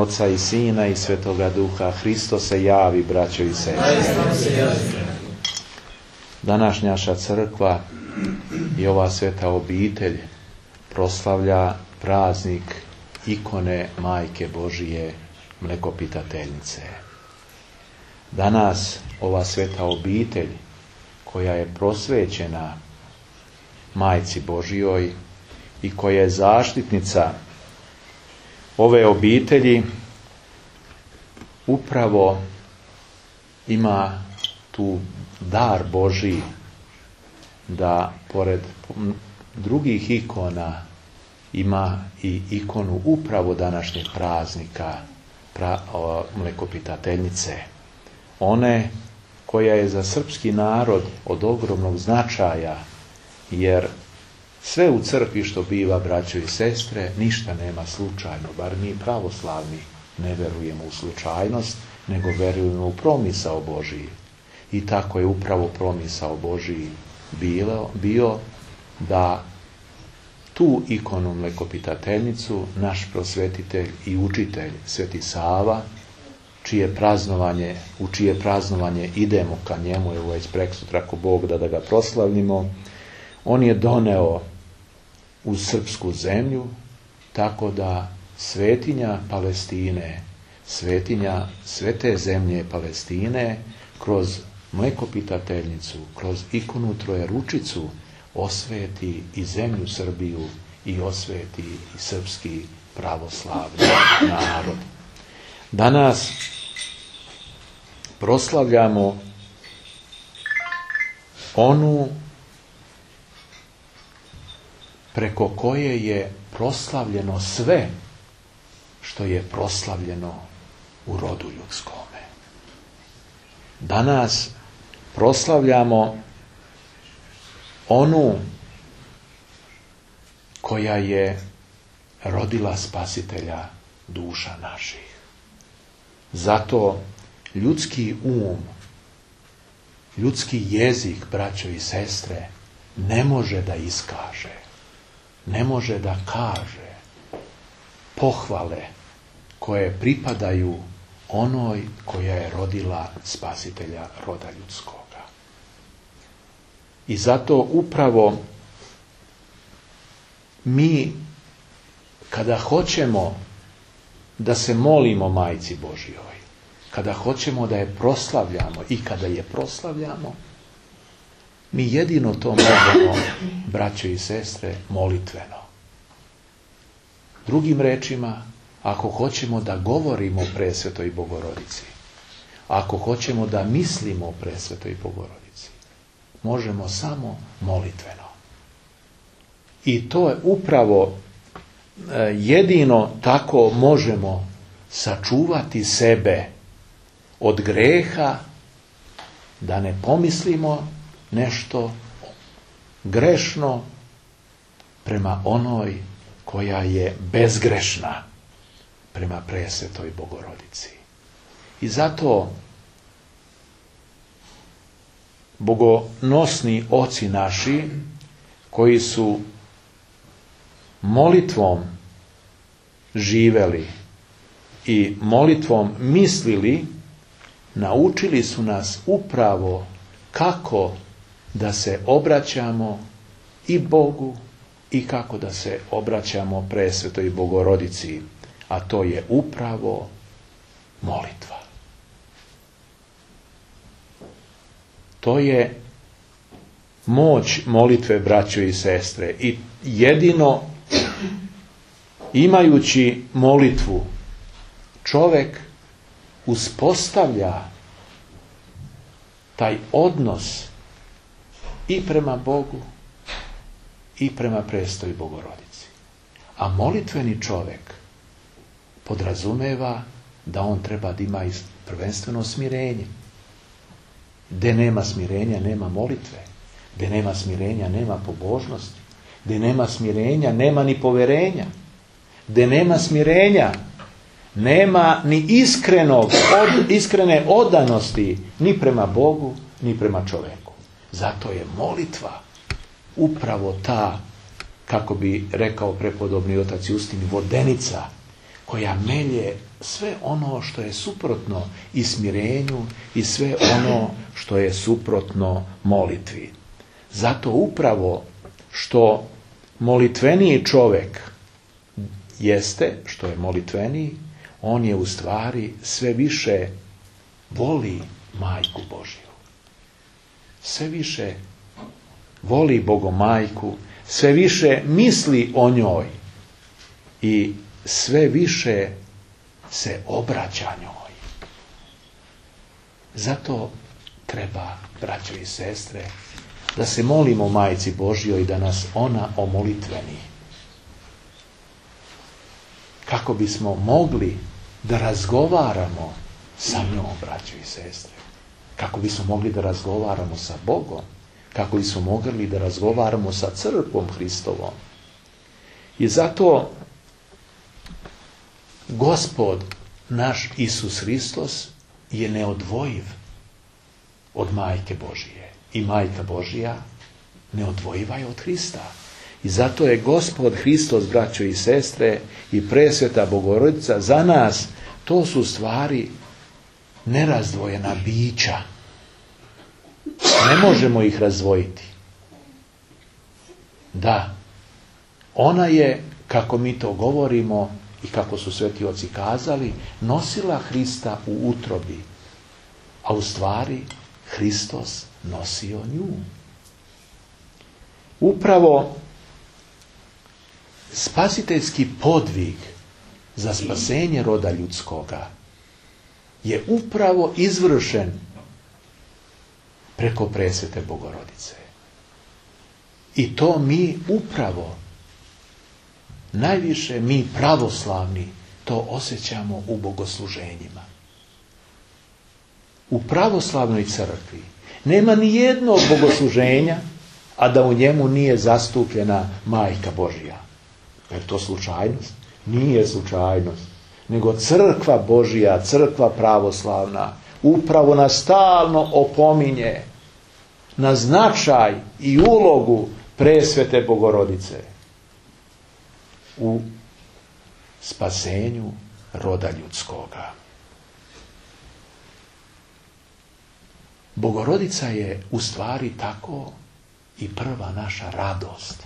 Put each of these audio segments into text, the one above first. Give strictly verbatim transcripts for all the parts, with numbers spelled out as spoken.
Oca i Sina i Svetoga Duha. Hristos se javi, braćo i sestre. Današnja naša crkva i ova sveta obitelj proslavlja praznik ikone Majke Božije Mlekopitateljice. Danas ova sveta obitelj koja je prosvećena Majci Božijoj i koja je zaštitnica ove obitelji upravo ima tu dar Božji da pored drugih ikona ima i ikonu upravo današnjeg praznika pra, o, Mlekopitateljice. One koja je za srpski narod od ogromnog značaja, jer sve u crkvi što biva, braćo i sestre, ništa nema slučajno, bar mi pravoslavni ne verujemo u slučajnost, nego verujemo u promisao Božiji. I tako je upravo promisao Božiji bilo, bio da tu ikonu Mlekopitateljicu naš prosvetitelj i učitelj Sveti Sava, čije praznovanje, u čije praznovanje idemo ka njemu, evo već preksutra ako Bog da, da ga proslavimo, on je doneo u srpsku zemlju, tako da svetinja Palestine, svetinja svete zemlje Palestine, kroz Mlekopitateljicu, kroz ikonu Trojeručicu, osveti i zemlju Srbiju i osveti i srpski pravoslavni narod. Danas proslavljamo onu preko koje je proslavljeno sve što je proslavljeno u rodu ljudskome. Danas proslavljamo onu koja je rodila spasitelja duša naših. Zato ljudski um, ljudski jezik, braćo i sestre, ne može da iskaže, ne može da kaže pohvale koje pripadaju onoj koja je rodila spasitelja roda ljudskoga. I zato upravo mi, kada hoćemo da se molimo Majci Božjoj, kada hoćemo da je proslavljamo i kada je proslavljamo, mi jedino to možemo, braćo i sestre, molitveno. Drugim rečima, ako hoćemo da govorimo o Presvetoj Bogorodici, ako hoćemo da mislimo o Presvetoj Bogorodici, možemo samo molitveno. I to je upravo jedino tako možemo sačuvati sebe od greha, da ne pomislimo nešto grešno prema onoj koja je bezgrešna, prema Presvetoj Bogorodici. I zato bogonosni oci naši, koji su molitvom živeli i molitvom mislili, naučili su nas upravo kako da se obraćamo i Bogu i kako da se obraćamo Presvetoj Bogorodici, a to je upravo molitva. To je moć molitve, braćo i sestre, i jedino imajući molitvu čovjek uspostavlja taj odnos i prema Bogu i prema Presvetoj Bogorodici. A molitveni čovjek podrazumeva da on treba da ima prvenstveno smirenje. Gde nema smirenja, nema molitve. Gde nema smirenja, nema pobožnosti. Gde nema smirenja, nema ni poverenja. Gde nema smirenja, nema ni iskrenog, od, iskrene odanosti ni prema Bogu, ni prema čovjeku. Zato je molitva upravo ta, kako bi rekao prepodobni otac Justin, vodenica koja melje sve ono što je suprotno i smirenju i sve ono što je suprotno molitvi. Zato upravo što molitveniji čovjek jeste, što je molitveniji, on je u stvari sve više voli Majku Božju. Sve više voli Bogomajku, sve više misli o njoj i sve više se obraća njoj. Zato treba, braćo i sestre, da se molimo Majci Božjoj i da nas ona omolitveni. Kako bismo mogli da razgovaramo sa njom, braćo i sestre. Kako bismo mogli da razgovaramo sa Bogom. Kako bismo mogli da razgovaramo sa crkvom Hristovom. I zato Gospod naš Isus Hristos je neodvojiv od Majke Božije. I Majka Božija neodvojiva je od Hrista. I zato je Gospod Hristos, braćo i sestre, i presveta Bogorodica za nas, to su stvari nerazdvojena bića. Ne možemo ih razdvojiti. Da, ona je, kako mi to govorimo i kako su sveti oci kazali, nosila Hrista u utrobi, a u stvari Hristos nosio nju. Upravo spasiteljski podvig za spasenje roda ljudskoga je upravo izvršen preko presvete Bogorodice. I to mi upravo, najviše mi pravoslavni, to osjećamo u bogosluženjima. U pravoslavnoj crkvi nema ni jednog bogosluženja, a da u njemu nije zastupljena Majka Božja. Je to slučajnost? Nije slučajnost. Nego crkva Božja, crkva pravoslavna, upravo nas stalno opominje na značaj i ulogu presvete Bogorodice u spasenju roda ljudskoga. Bogorodica je u stvari tako i prva naša radost.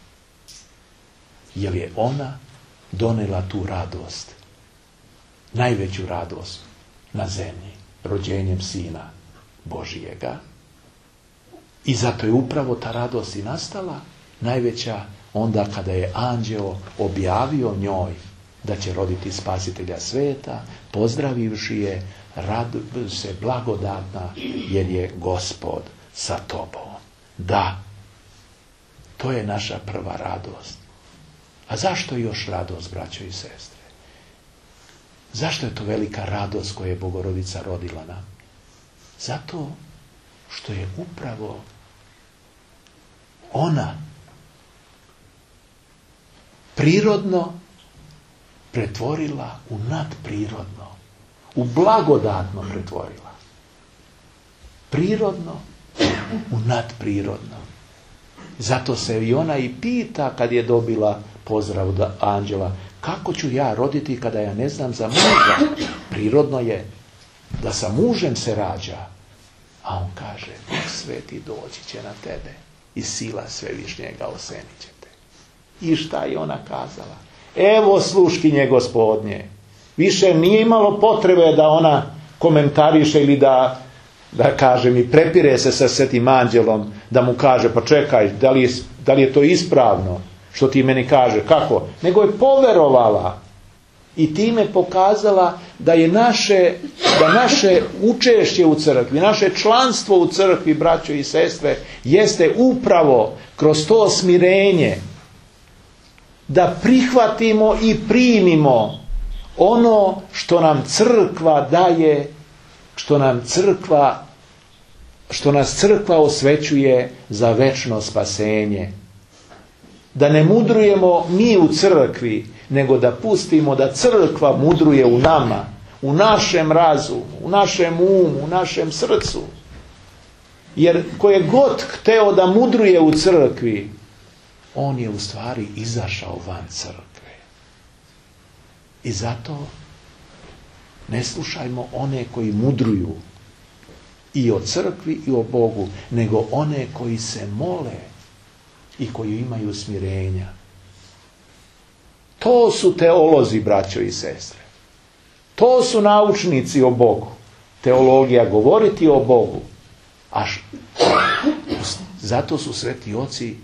Jer je ona donela tu radost, najveću radost na zemlji, rođenjem Sina Božijega. I zato je upravo ta radost i nastala najveća onda kada je anđeo objavio njoj da će roditi spasitelja sveta, pozdravivši je, raduj se blagodatna, jer je Gospod sa tobom. Da, to je naša prva radost. A zašto još radost, braćo i sestre? Zašto je to velika radost koju je Bogorodica rodila nam? Zato što je upravo ona prirodno pretvorila u nadprirodno, u blagodatno pretvorila. Prirodno u nadprirodno. Zato se i ona i pita kad je dobila pozdrav od anđela, kako ću ja roditi kada ja ne znam za muža? Prirodno je da sa mužem se rađa. A on kaže, Duh Sveti doći će na tebe i sila Svevišnjega osenit će te. I šta je ona kazala? Evo sluškinje Gospodnje. Više nije imalo potrebe da ona komentariše ili da, da kaže mi prepire se sa Svetim anđelom, da mu kaže pa čekaj, da li je, da li je to ispravno što ti meni kaže, kako? Nego je poverovala i time pokazala da je naše, da naše učešće u crkvi, naše članstvo u crkvi, braćo i sestre, jeste upravo kroz to smirenje da prihvatimo i primimo ono što nam crkva daje, što nam crkva, što nas crkva osvećuje za večno spasenje. Da ne mudrujemo mi u crkvi, nego da pustimo da crkva mudruje u nama, u našem razumu, u našem umu, u našem srcu. Jer ko je god hteo da mudruje u crkvi, on je u stvari izašao van crkve. I zato ne slušajmo one koji mudruju i o crkvi i o Bogu, nego one koji se mole i koji imaju smirenja. To su teolozi, braćo i sestre. To su naučnici o Bogu. Teologija govoriti o Bogu. A š... zato su sveti oci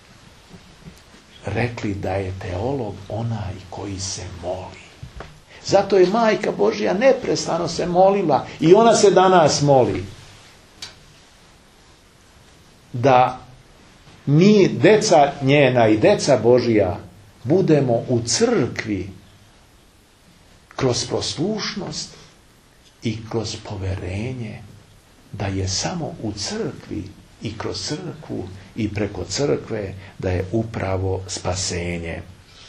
rekli da je teolog onaj koji se moli. Zato je Majka Božja neprestano se molila i ona se danas moli. Da mi, deca njena i deca Božja, budemo u crkvi kroz poslušnost i kroz poverenje da je samo u crkvi i kroz crkvu i preko crkve da je upravo spasenje.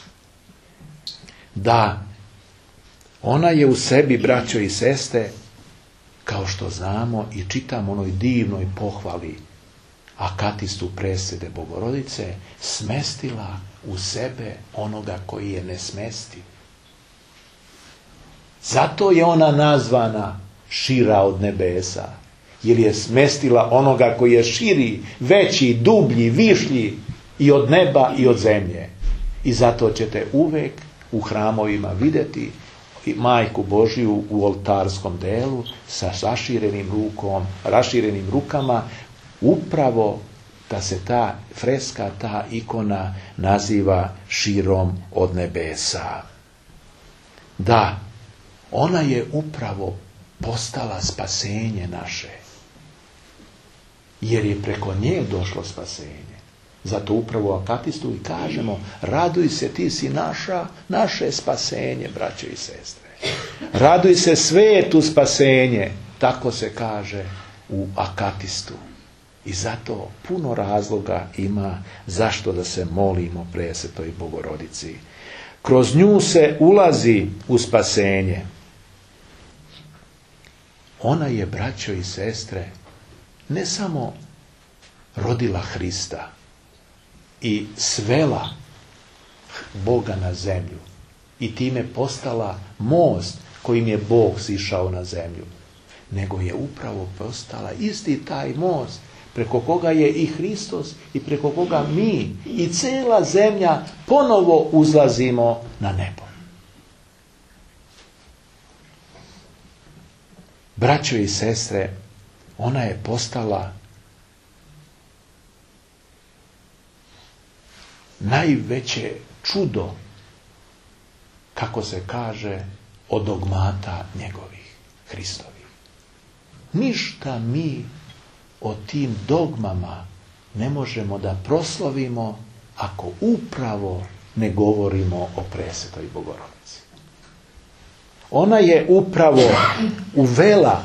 Da, ona je u sebi, braćo i sestre, kao što znamo i čitamo onoj divnoj pohvali akatistu presvete Bogorodice, smestila u sebe onoga koji je ne smesti. Zato je ona nazvana šira od nebesa, jer je smestila onoga koji je širi, veći, dublji, višlji i od neba i od zemlje. I zato ćete uvek u hramovima vidjeti Majku Božju u oltarskom delu sa raširenim rukom, raširenim rukama, upravo da se ta freska, ta ikona naziva širom od nebesa. Da, ona je upravo postala spasenje naše, jer je preko nje došlo spasenje. Zato upravo akatistu i kažemo, raduj se, ti si naša, naše spasenje, braćo i sestre. Raduj se, svetu spasenje, tako se kaže u akatistu. I zato puno razloga ima zašto da se molimo presvetoj Bogorodici. Kroz nju se ulazi u spasenje. Ona je, braćo i sestre, ne samo rodila Hrista i svela Boga na zemlju i time postala most kojim je Bog sišao na zemlju, nego je upravo postala isti taj most preko koga je i Hristos i preko koga mi i cijela zemlja ponovo uzlazimo na nebo. Braćo i sestre, ona je postala najveće čudo, kako se kaže, od dogmata njegovih, Hristovih. Ništa mi o tim dogmama ne možemo da proslavimo ako upravo ne govorimo o presvetoj Bogorodici. Ona je upravo uvela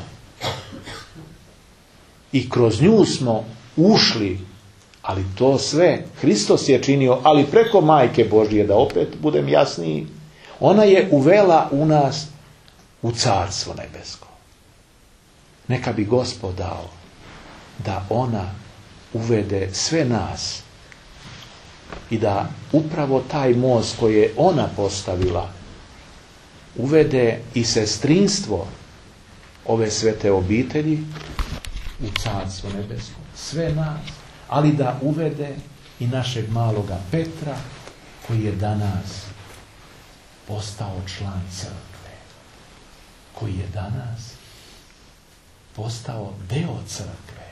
i kroz nju smo ušli, ali to sve Hristos je činio, ali preko Majke Božje, da opet budem jasniji, ona je uvela u nas u Carstvo nebesko. Neka bi Gospod dao da ona uvede sve nas i da upravo taj most koji je ona postavila uvede i sestrinstvo ove svete obitelji u Carstvo nebesko. Sve nas, ali da uvede i našeg maloga Petra koji je danas postao član crkve, koji je danas postao deo crkve.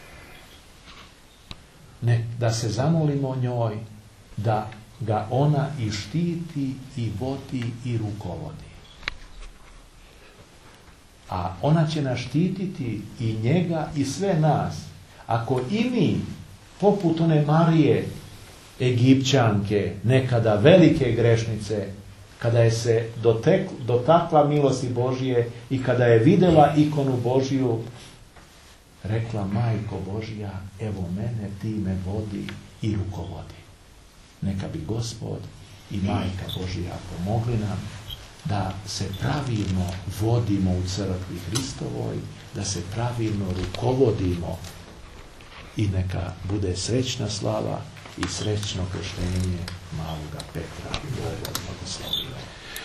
Ne, da se zamolimo njoj da ga ona i štiti i vodi i rukovodi. A ona će nas štititi i njega i sve nas. Ako i mi, poput one Marije, Egipćanke, nekada velike grešnice, kada je se dotek, dotakla milosti Božije i kada je vidjela ikonu Božiju, rekla, Majko Božja, evo mene, ti me vodi i rukovodi. Neka bi Gospod i Majka Božja pomogli nam da se pravilno vodimo u crkvi Hristovoj, da se pravilno rukovodimo i neka bude srećna slava i srećno krštenje maloga Petra.